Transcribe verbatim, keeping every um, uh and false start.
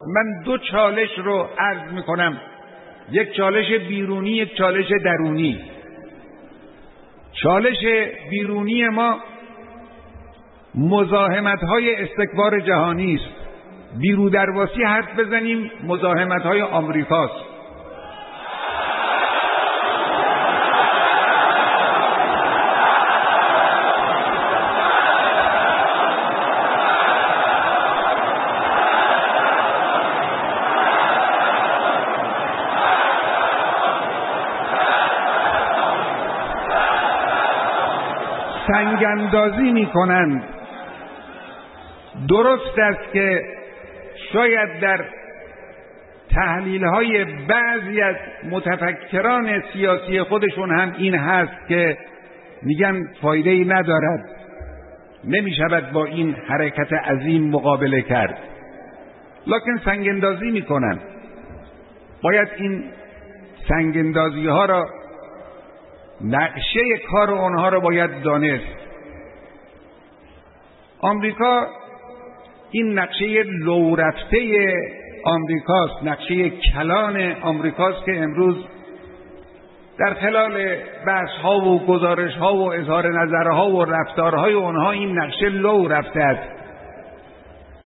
من دو چالش رو عرض میکنم، یک چالش بیرونی، یک چالش درونی. چالش بیرونی ما مزاحمت‌های استکبار جهانی است. بیرودرواسی حرف بزنیم، مزاحمت‌های آمریکاست. سنگ‌اندازی می‌کنند. درست است که شاید در تحلیل‌های بعضی از متفکران سیاسی خودشون هم این هست که میگن فایده‌ای ندارد، نمی‌شود با این حرکت عظیم مقابله کرد، لکن سنگ‌اندازی می‌کنند. باید این سنگ‌اندازی‌ها را، نقشه کار اونها رو باید دانست. آمریکا این نقشه لو رفته آمریکاست، نقشه کلان آمریکاست که امروز در خلال بحث ها و گزارش ها و اظهار نظرها و رفتارهای اونها این نقشه لو رفته است.